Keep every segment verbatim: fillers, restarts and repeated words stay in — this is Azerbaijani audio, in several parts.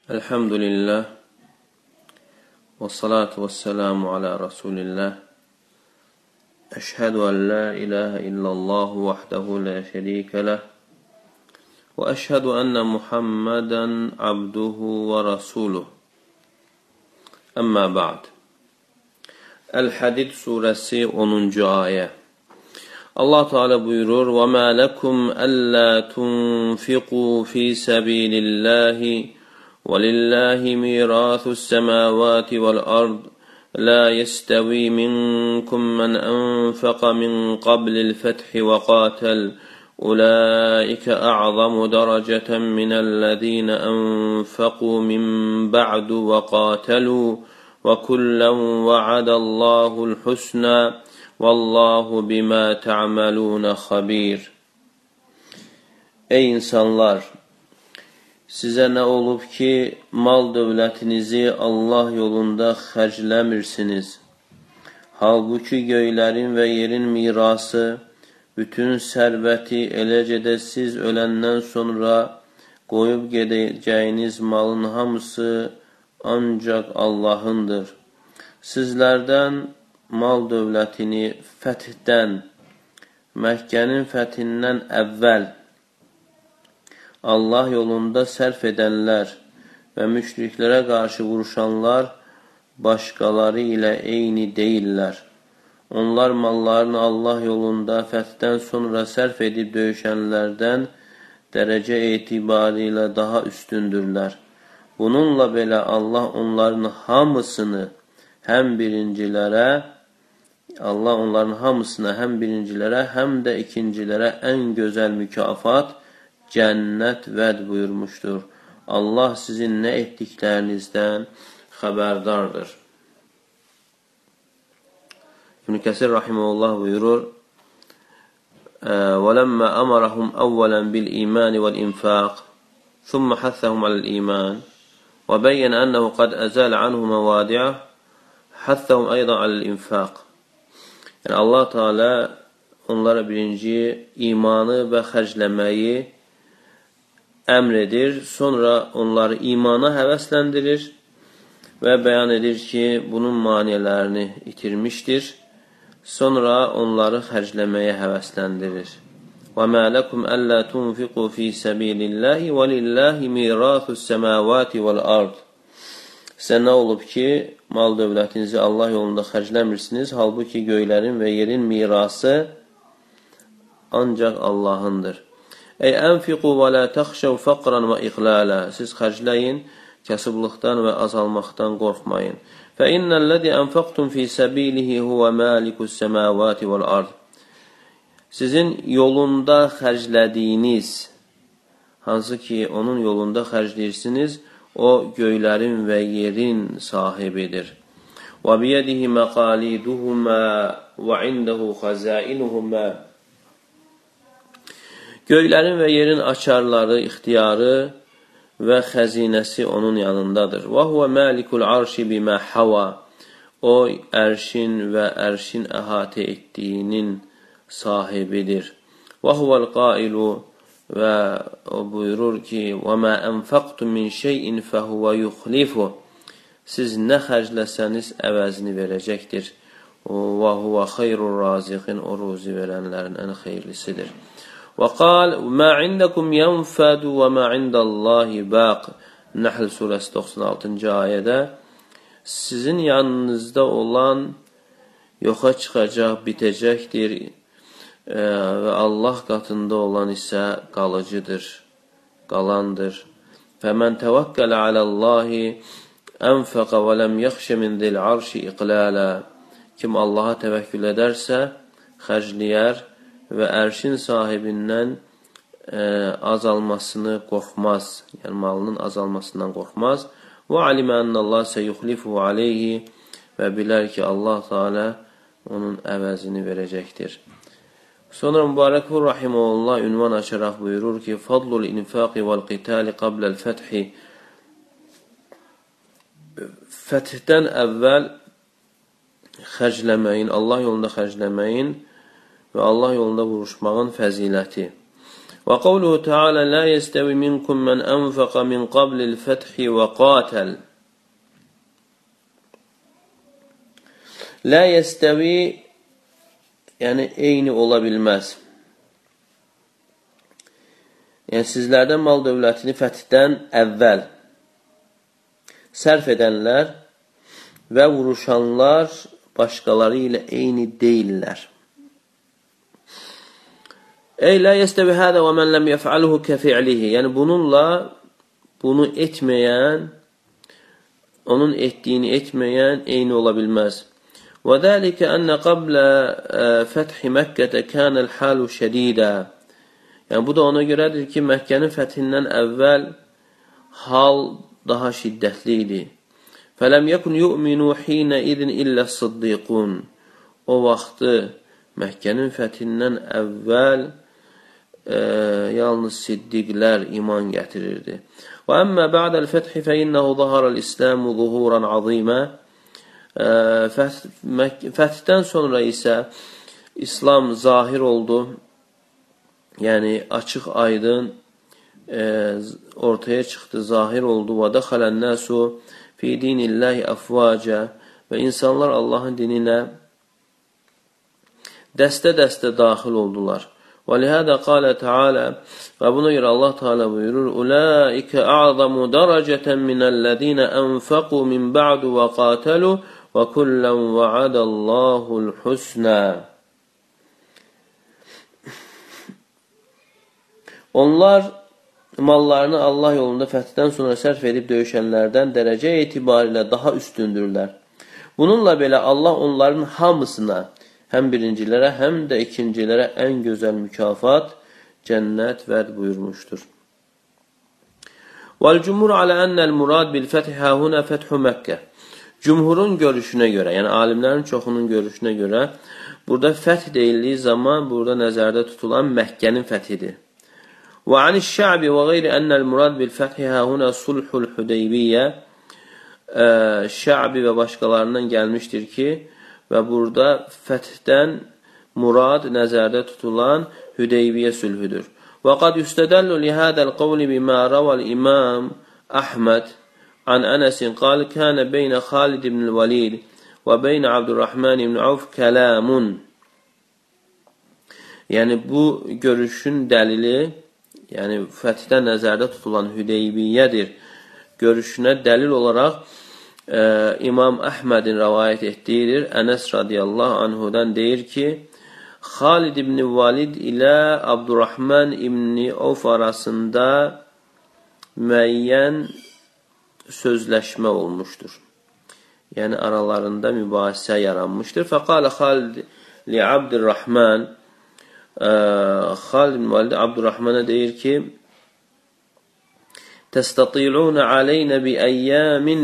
Elhamdülillah ve salatu ve selamu ala Resulillah. Eşhedü en la ilahe illallah vahdehu la şerike leh ve eşhedü enne Muhammeden abduhu ve rasuluh. Amma ba'd. El-Hadid suresi onuncu ayet. Allah Teala buyurur: "Ve ma lekum alla tunfiqu fi sabilillahi وَلِلَّهِ مِيرَاثُ السَّمَاوَاتِ وَالْأَرْضِ لَا يَسْتَوِي مِنْكُمْ مَنْ أَنْفَقَ مِنْ قَبْلِ الْفَتْحِ وَقَاتَلَ أُولَئِكَ أَعْظَمُ دَرَجَةً مِنَ الَّذِينَ أَنْفَقُوا مِنْ بَعْدُ وَقَاتَلُوا وَكُلًّا وَعَدَ اللَّهُ الْحُسْنَى وَاللَّهُ بِمَا تَعْمَلُونَ خَبِيرٌ." Ey insanlar! Sizə nə olub ki, mal dövlətinizi Allah yolunda xərcləmirsiniz? Halbuki göylərin və yerin mirası, bütün sərvəti, eləcə də siz öləndən sonra qoyub gedəcəyiniz malın hamısı ancaq Allahındır. Sizlərdən mal dövlətini fəthdən, Məkkənin fəthindən əvvəl Allah yolunda sərf edənlər və müşriklərə qarşı vuruşanlar başqaları ilə eyni deyirlər. Onlar mallarını Allah yolunda fəthdən sonra sərf edib döyüşənlərdən dərəcə etibarilə daha üstündürlər. Bununla belə Allah onların hamısını həm birincilərə, Allah onların hamısına həm birincilərə, həm də ikincilərə ən gözəl mükafat, cənnət vəd buyurmuşdur. Allah sizin nə etdiklərinizdən xəbərdardır. İbn-i Kəsir rahimehullah buyurur: وَلَمَّا أَمَرَهُمْ أَوَّلًا بِالْإِيمَانِ وَالْإِنْفَاقِ ثُمَّ حَثَّهُمْ عَلَى الْإِيمَانِ وَبَيَّنَ أَنَّهُ قَدْ أَزَالَ عَنْهُ مَوَادِعَهُ حَثَّهُمْ أَيْضًا عَلى الْإِنْفَاقِ. Yəni Allah Teala onlara birinci imanı və xərcləməyi əmr edir, sonra onları imana həvəsləndirir və bəyan edir ki, bunun maniyələrini itirmişdir. Sonra onları xərcləməyə həvəsləndirir. وَمَا لَكُمْ أَلَّا تُنْفِقُوا فِي سَبِيلِ اللَّهِ وَلِلَّهِ مِيرَاثُ السَّمَاوَاتِ وَالْأَرْضِ. Sizə nə olub ki, mal dövlətinizi Allah yolunda xərcləmirsiniz, halbuki göylərin və yerin mirası ancaq Allahındır. Ey ənfiqu və la təxşəv fəqran və iqlalə. Siz xərcləyin, kasıblıqdan və azalmaqdan qorxmayın. Fə innəl-ləzi ənfəqtum fi səbilihi huvə məlikus səməvati vəl-ard. Sizin yolunda xərclədiyiniz, hansı ki, onun yolunda xərcləyirsiniz, o göylərin və yerin sahibidir. Və biyədihi məqaliduhumə və indəhu xəzainuhumə. Göylərin və yerin açarları, ixtiyarı və xəzinəsi onun yanındadır. Və huvə məlikul arşi bimə hava. O, ərşin və ərşin əhatə etdiyinin sahibidir. Və huvəl qailu. Və o buyurur ki, və mə ənfəqtum min şeyin fəhuvə yuxlifu. Siz nə xərcləsəniz əvəzini verəcəkdir. Və huvə xeyrur raziqin. O ruzi verənlərin ən xeyirlisidir. وقال ما عندكم ينفد وما عند الله باق. Nəhl surəsi doxsan altıncı ayədə sizin yanınızda olan yoxa çıxacaq, bitəcəkdir e, və Allah qatında olan isə qalıcıdır, qalandır. فَمَنْ تَوَكَّلَ عَلَى اللّٰهِ أَنْفَقَ وَلَمْ يَخْشَ مِنْ ذِي الْعَرْشِ إِقْلَالًا. Kim Allaha təvəkkül edərsə, xərcləyər və ərşin sahibindən e, azalmasını qorxmaz, yəni malının azalmasından qorxmaz. Və alimə ennəllah seyuxlifuhu aleyhi. Və bilər ki, Allah Teala onun əvəzini verəcəkdir. Sonra Mübarəkvur Rahiməhullah ünvan açaraq buyurur ki, Fadlul infaqi vəl qitali qabləl fəthi. Fəthdən əvvəl xərcləməyin, Allah yolunda xərcləməyin və Allah yolunda vuruşmağın fəziləti. Və qavluhu Teala la yestəvi minkum mən ənfəqə min qablil fəthi və qatəl. La yestəvi yəni eyni ola bilməz. Yəni sizlərdən mal dövlətini fəthdən əvvəl sərf edənlər və vuruşanlar başqaları ilə eyni deyirlər. Ey la yestəvi hədə və mən ləm yəf'aluhu kəfi'lihi. Yəni bununla bunu etməyən, onun etdiyini etməyən eyni ola bilməz. Və dəlikə ənə qablə fəthi Məkkətə kənəl halu şədidə. Yəni bu da ona görədir ki, Məkkənin fəthindən əvvəl hal daha şiddətli idi. Fələm yəkun yu'minu hinə idin illə sıddiqun. O vaxtı Məkkənin fəthindən əvvəl e, yalnız siddiqlər iman gətirirdi. Və əmmə bə'dəl fəthi fə innəhu zaharəl İsləmu zuhuran azimə. E, fəthdən sonra isə İslam zahir oldu. Yəni açıq aydın e, ortaya çıxdı, zahir oldu. Və dəxələn nəsu fi dinillahi afvaca. Və insanlar Allahın dininə dəstə-dəstə daxil oldular. Və lihədə qalə Teala, və buna görə Allah Teala buyurur, Ulaikə a'zamu daracətən minəllədinə ənfəqu min ba'du və qatəlu və kullən va'adallahu'l husnə. Onlar mallarını Allah yolunda fəthdən sonra sərf edib döyüşənlərdən dərəcə etibarilə daha üstündürlər. Bununla belə Allah onların hamısına, həm birincilərə, həm də ikincilərə ən gözəl mükafat, cənnət vəd buyurmuşdur. Vəl-cumhur alə ennəl murad bil-fəthi həhunə fəthu Məkkə. Cumhurun görüşünə görə, yəni alimlərin çoxunun görüşünə görə, burada fəth deyildiyi zaman burada nəzərdə tutulan Məkkənin fəthidir. وعن الشعب وغير أن المراد بالفتح ها هنا صلح الحديبية. Şəbi və başqalarından gəlmişdir ki, və burada fəthdən murad nəzərdə tutulan Hüdeybiyyə sülhüdür. Və qad yustədəllu lihədəl qavli bimə ravəl imam Əhməd an Ənəsin qal kənə beynə Xalid ibn Valid və beynə Abdurrahman ibn Avf kəlamun. Yəni bu görüşün dəlili, yəni fəthdən nəzərdə tutulan Hüdeybiyyədir görüşünə dəlil olaraq e, İmam Əhmədin rəvayət etdiyidir. Ənəs radiyallahu anhudan deyir ki, Xalid ibn Valid ilə Abdurrahman ibn Avf arasında müəyyən sözləşmə olmuşdur. Yəni aralarında mübahisə yaranmışdır. Fəqalə Xalid li Abdurrahman, Xalid ibn Valid Abdurrahman'a deyir ki, təstətilunə aleynə bi əyyamin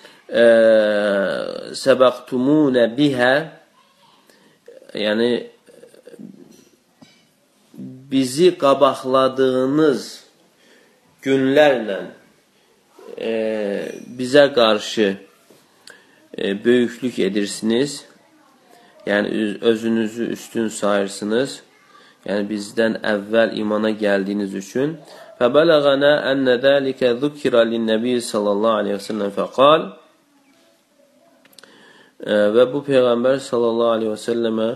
səbəqtumunə bihə. Yəni bizi qabaqladığınız günlərlə e, bizə qarşı e, böyüklük edirsiniz. Yəni özünüzü üstün sayırsınız. Yəni bizdən əvvəl imana gəldiyiniz üçün. Fəbələğənə ənnə dəlikə zükirə linnəbi sallallahu aleyhi və səlləm fəqal. Və bu Peyğəmbər sallallahu aleyhi və səlləmə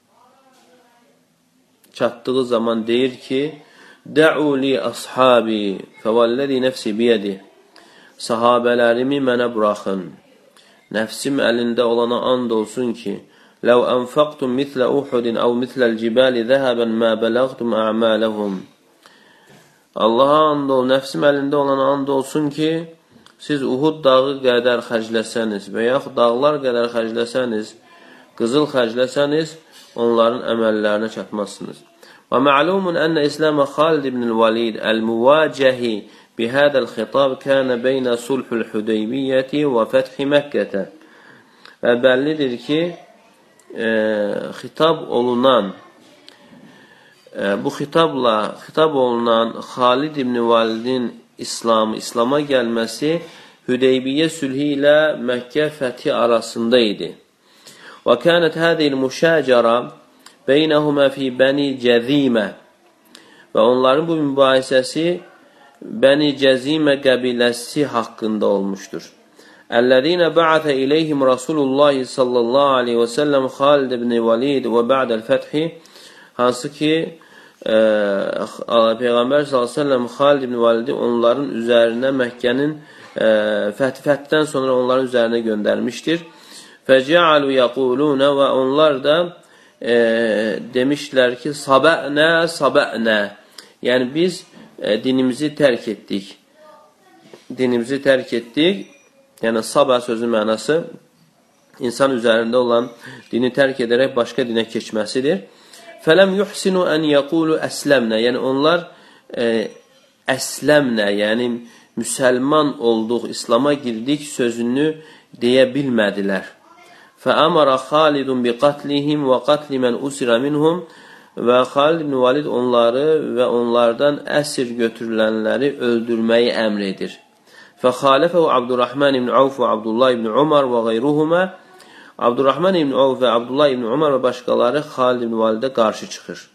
çatdığı zaman deyir ki, də'u li ashabi fəvəlləzi nəfsi biyədi. Sahabələrimi mənə buraxın. Nəfsim əlində olana and olsun ki, لو أنفقتم مثل أحد أو مثل الجبال ذهبا ما بلغتم أعمالهم. Allaha and ol, nəfsim əlində olan and olsun ki, siz Uhud dağı qədər xərcləsəniz və yaxud dağlar qədər xərcləsəniz, qızıl xərcləsəniz, onların əməllərinə çatmazsınız. Və məlumun ənə İslamə Xalid ibn Valid əl-müvacəhi bihədəl xitab kənə beynə sulhul Hüdeybiyyəti və fəthi Məkkətə. Və bəllidir ki, E, xitab olunan e, bu xitabla xitab olunan Xalid ibn Validin İslam, İslama gəlməsi Hüdeybiyyə sülhü ilə Məkkə fəthi arasında idi. Və kənət hədil müşəcərə beynəhumə fi bəni cəzimə. və onların bu mübahisəsi Bəni Cəzimə qəbiləsi haqqında olmuşdur. Əllədinə bə'ətə iləyhim Rasulullah sallallahu aleyhi və səlləm Xalid ibn Valid və bə'dəl fəthi, hansı ki e, Peyğəmbər sallallahu aleyhi və səlləm Xalid ibn Validi onların üzərinə Məkkənin e, fəthdən sonra onların üzərinə göndərmişdir. Fəcəalu yəqulunə, və onlar da e, demişlər ki, sabə'nə, sabə'nə, yəni biz e, dinimizi tərk etdik. Dinimizi tərk etdik. Yəni, sabə sözü mənası insan üzərində olan dini tərk edərək başqa dinə keçməsidir. Fələm yuhsinu ən yəqulu əsləmnə, yəni onlar e, əsləmnə, yəni müsəlman olduq, İslama girdik sözünü deyə bilmədilər. Fəəmara Xalidun bi qatlihim və qatli mən usira minhum, və Xalid ibn Valid onları və onlardan əsir götürülənləri öldürməyi əmr edir. Fəxalifəhu Abdurrahman ibn Avf və Abdullah ibn Umar və qeyruhumə, Abdurrahman ibn Avf və Abdullah ibn Umar və başqaları Xalid ibn Validə qarşı çıxır.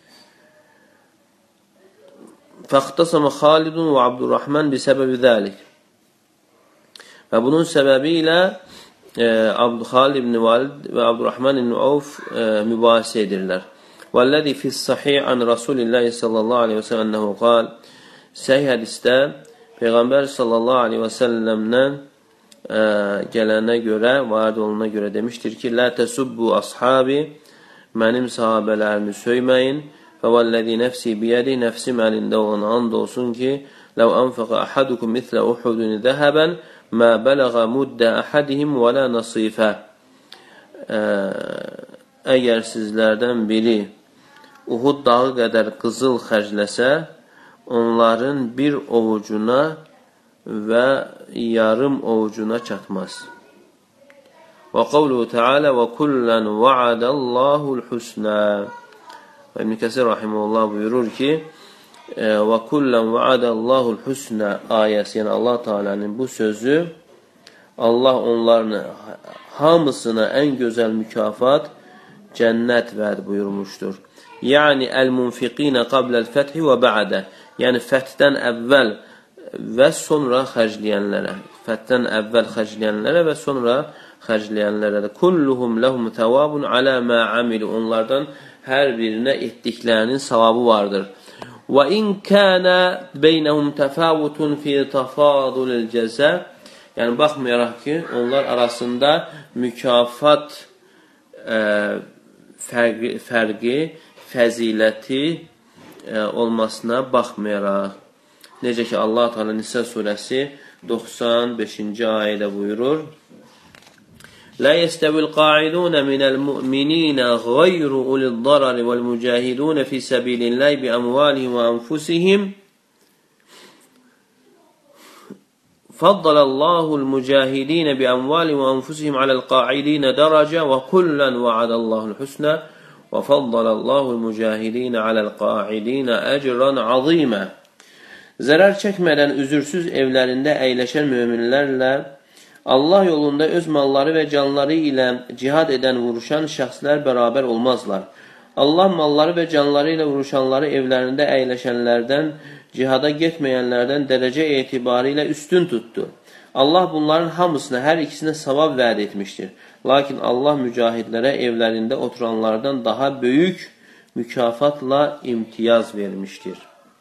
Fəxtasəmə Xalidun və Abdurrahman bi səbəbi zəlik. Və bunun səbəbi ilə e, Xalid ibn Valid və Abdurrahman ibn Avf e, mübahisə edirlər. Vəlləzi fis-sahih an Rasulillahi sallallahu aleyhi və səlləm ənəhu qal, səhih hədisdə Peyğəmbər sallallahu aleyhi və səlləmdən ə, gələnə görə, varid oluna görə demişdir ki, Lə təsubbu ashabi, mənim sahabələrimi söyməyin, və vəlləzi nəfsi biyədi, nəfsim əlində olan and olsun ki, Ləv anfəqə əhadukum mithlə uhudun zəhəbən, mə bələğə muddə əhədihim və lə nasifə. Əgər sizlərdən biri Uhud dağı qədər qızıl xərcləsə, onların bir ovucuna və yarım ovucuna çatmaz. Və qavluhu Teala və kullən va'adəllahul husnə. Və İbn Kəsir rahimehullah buyurur ki, və kullən va'adəllahul husnə ayəsi, yəni Allah Teala'nın bu sözü, Allah onların hamısına ən gözəl mükafat, cənnət vəd buyurmuşdur. Yəni, əl-munfiqinə qabləl-fəthi və bə'ədə. Yəni, fəthdən əvvəl və sonra xərcləyənlərə. Fəthdən əvvəl xərcləyənlərə və sonra xərcləyənlərə. Kulluhum ləhum təvabun alə mə amilu. Onlardan hər birinə etdiklərinin savabı vardır. Və in kənə beynəhum təfavutun fi tafadulil cəzə. Yəni, baxmayaraq ki, onlar arasında mükafat ə, fərqi, fərqi fəziləti e, olmasına baxmayaraq. Necə ki, Allah Teala Nisa surəsi doxsan beşinci ayədə buyurur. Lə yəstəvil qa'idunə minəl mü'mininə qeyru ulil darari vəl mücahidunə fi səbililləhi bi əmvalihim və anfusihim. Faddalallahu l-mücahidinə bi əmvalihim və anfusihim aləl qa'idinə dərəcə və kullən va'adallahu l-husnə. وَفَضَّلَ اللّٰهُ الْمُجَاهِد۪ينَ عَلَى الْقَاعِد۪ينَ اَجْرًا عَظ۪يمًا. Zərər çəkmədən üzürsüz evlərində əyləşən möminlərlə Allah yolunda öz malları və canları ilə cihad edən, vuruşan şəxslər bərabər olmazlar. Allah malları və canları ilə vuruşanları evlərində əyləşənlərdən, cihada getməyənlərdən dərəcə etibarı ilə üstün tutdu. Allah bunların hamısına, hər ikisinə savab vəd etmişdir. Lakin Allah mücahidlərə evlərində oturanlardan daha böyük mükafatla imtiyaz vermişdir.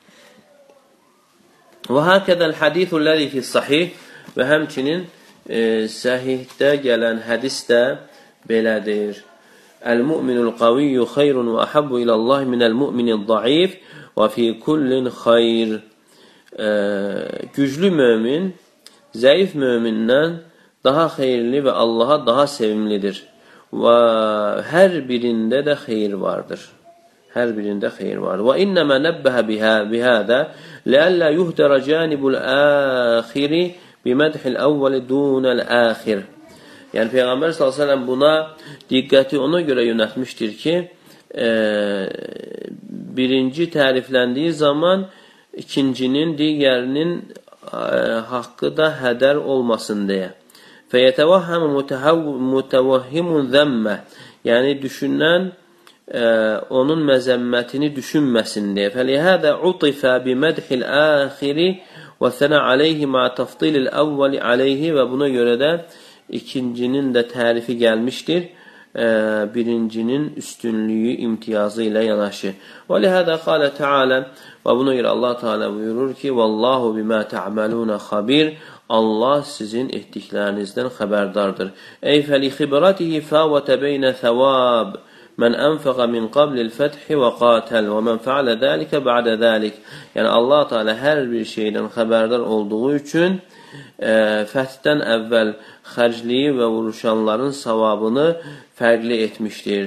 Və həkədəl hədithulləzi fis-sahih, və həmçinin e, səhihdə gələn hədis də belədir. Əl-mu'minul qaviyyu xeyrun və əhəbbu iləllahi minəl-mu'minil zəif və fi kullin xeyr. E, güclü mömin zəif mömindən daha xeyirli və Allaha daha sevimlidir. Və hər birində də xeyir vardır. Hər birində xeyir vardır. Və innəmə nəbbəhə bihədə ləəllə yuhdərə cənibul əxiri bimədhil əvvəli dunəl əxir. Yəni, Peyğəmbər sallallahu əleyhi və səlləm buna diqqəti ona görə yönətmişdir ki, e, birinci tərifləndiyi zaman ikincinin, digərinin haqqı da hədər olmasın deyə. Fəyətəvəhhəmə mütəvəhhimun zəmmə. Yəni, düşünən e, onun məzəmmətini düşünməsin deyə. Fəlihədə utifə bimədhil əxiri və sənə aleyhi ma tafdilil əvvəli aleyhi və buna görə də ikincinin də tərifi gəlmişdir. E, birincinin üstünlüyü, imtiyazı ilə yanaşı. Və lihədə qalə teala və buna görə Allah Teala buyurur ki, Vallahu bimə tə'məlunə xabir. Allah sizin etdiklərinizdən xəbərdardır. Ey fəli xibratihi fəvətə beynə thəvab. Mən ənfəqə min qablil fəthi və qatəl və mən fəalə dəlikə bə'də dəlik. Yəni Allah Teala hər bir şeydən xəbərdar olduğu üçün e, fəthdən əvvəl xərcliyi və vuruşanların savabını fərqli etmişdir.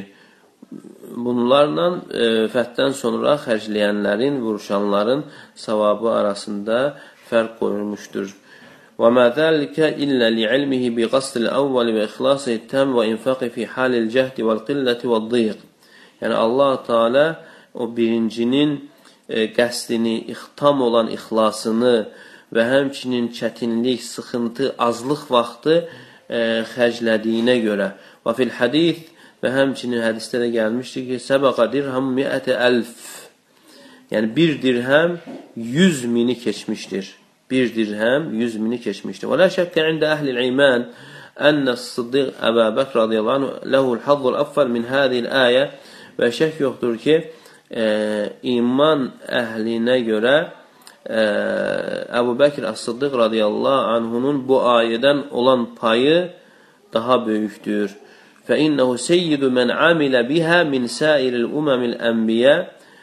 Bunlarla e, fəthdən sonra xərcləyənlərin, vuruşanların savabı arasında fərq qoyulmuşdur. وَمَا ذَلِكَ إِلَّا لِعِلْمِهِ بِقَصْدِ الْأَوَّلِ وَإِخْلَاصِهِ التَّامِ وَإِنْفَاقِ فِي حَالِ الْجَهْدِ وَالْقِلَّةِ وَالضِّيقِ. Yəni Allah Teala o birincinin e, qəsdini, ixtam olan ixlasını və həmçinin çətinlik, sıxıntı, azlıq vaxtı e, xərclədiyinə görə. Və fil hadis və həmçinin hədisdə də gəlmişdir ki, səbəqa dirham mi'ətə əlf. Yəni bir dirhəm yüz mini keçmişdir. Bir dirhəm yüz mini keçmişdir. Və la şəkkə ində əhlil iman ənə Sıddiq Əbə Bəkr radiyallahu anh ləhul hazzul əffəl min hədil əyə və şək yoxdur ki, e, iman əhlinə görə e, Əbu Bəkr As-Sıddiq radiyallahu anhunun bu ayədən olan payı daha böyükdür. فَإِنَّهُ سَيِّدُ مَنْ عَمِلَ بِهَا مِنْ سَائِرِ الْأُمَمِ الْأَنْبِيَا.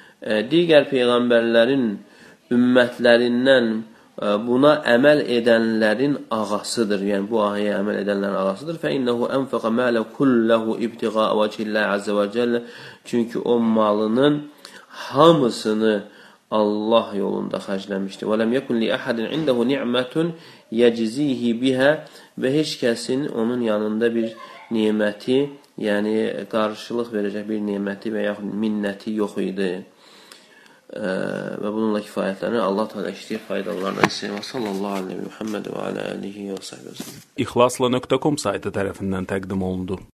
Digər peyğəmbərlərin ümmətlərindən buna əməl edənlərin ağasıdır. Yəni bu ayəyə əməl edənlərin ağasıdır. فَإِنَّهُ أَنْفَقَ مَالَ كُلَّهُ اِبْتِغَاءَ وَجْهِ اللّٰهِ عَزَّ وَجَلَّ. Çünki o malının hamısını Allah yolunda xərcləmişdir. وَلَمْ يَكُنْ لِأَحَدٍ عِنْدَهُ نِعْمَةٌ يَجْزِيهِ بِهَا. Və heç kəsin onun yanında bir niməti, yəni qarşılıq verəcək bir niməti və yaxud minnəti yox idi. Ee, və bununla kifayətlənir. Allah Teala işləyib faydalarından istəyir. Və sallallahu aleyhi və Muhammed və alə alihi və sahbihi. İxlasla nöqtə com saytı tərəfindən təqdim olundu.